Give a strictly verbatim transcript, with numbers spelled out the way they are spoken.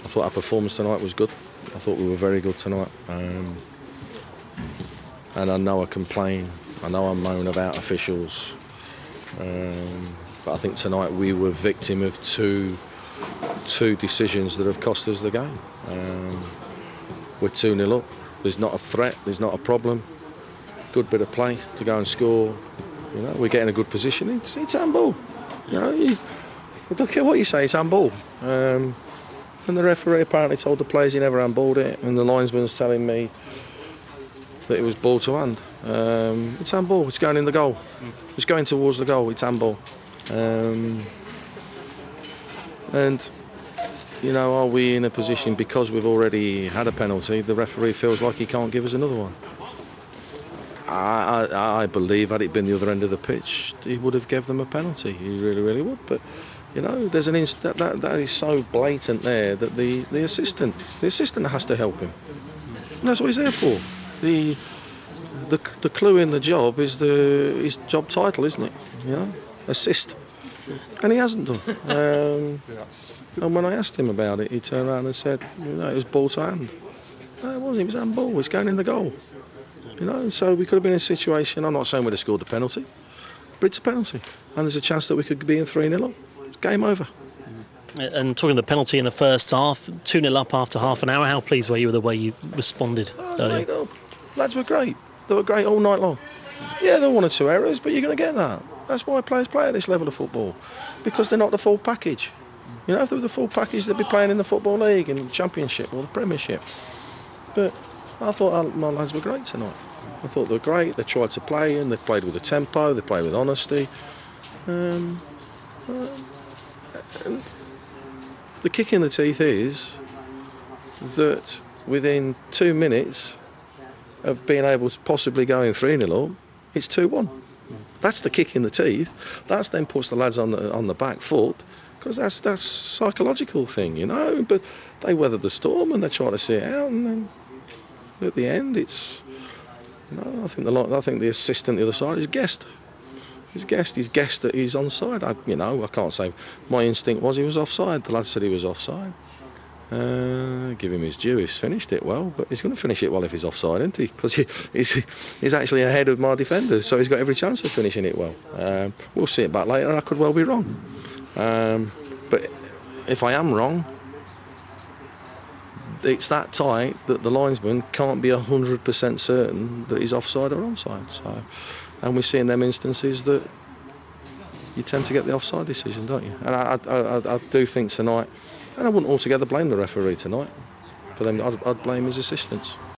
I thought our performance tonight was good. I thought we were very good tonight. Um, and I know I complain, I know I moan about officials. Um, but I think tonight we were victim of two two decisions that have cost us the game. Um, we're two nil up. There's not a threat, there's not a problem. Good bit of play to go and score. You know, we're getting a good position. It's, it's handball. You know, you, I don't care what you say, it's handball. Um, and the referee apparently told the players he never handballed it, and the linesman's telling me that it was ball to hand. Um, it's handball, it's going in the goal. It's going towards the goal, it's handball. Um, and, you know, are we in a position, because we've already had a penalty, the referee feels like he can't give us another one? I, I, I believe had it been the other end of the pitch, he would have given them a penalty. He really, really would. But, you know, there's an inst that, that that is so blatant there that the, the assistant, the assistant has to help him. And that's what he's there for. The the the clue in the job is the his job title, isn't it? You know, assist. And he hasn't done. Um, and when I asked him about it, he turned around and said, you know, it was ball to hand. No, it wasn't. It was handball. It was going in the goal. You know, so we could have been in a situation. I'm not saying we'd have scored the penalty, but it's a penalty, and there's a chance that we could be in three nil up. It's game over. And talking of the penalty in the first half, two nil up after half an hour, how pleased were you with the way you responded Oh, earlier? mate, oh, lads were great. They were great all night long. Yeah, there were one or two errors, but you're going to get that. That's why players play at this level of football, because they're not the full package. You know, if they were the full package, they'd be playing in the Football League, in the Championship or the Premiership. But I thought our, my lads were great tonight. I thought they were great. They tried to play and they played with a tempo, they played with honesty. Um, uh, and the kick in the teeth is that within two minutes of being able to possibly go in three nil up, it's two one. That's the kick in the teeth. That then puts the lads on the on the back foot, because that's that's psychological thing, you know. But they weathered the storm and they tried to see it out, and then at the end, it's you know I think the I think the assistant the other side is guessed. He's guessed. He's guessed that he's onside. I, you know, I can't say. My instinct was he was offside. The lad said he was offside. Uh, give him his due. He's finished it well, but he's going to finish it well if he's offside, isn't he? Because he, he's, he's actually ahead of my defenders, so he's got every chance of finishing it well. Um, we'll see it back later, and I could well be wrong. Um, but if I am wrong, it's that tight that the linesman can't be one hundred percent certain that he's offside or onside. So, and we see in them instances that you tend to get the offside decision, don't you? And I, I, I, I do think tonight, and I wouldn't altogether blame the referee tonight for them. I'd, I'd blame his assistants.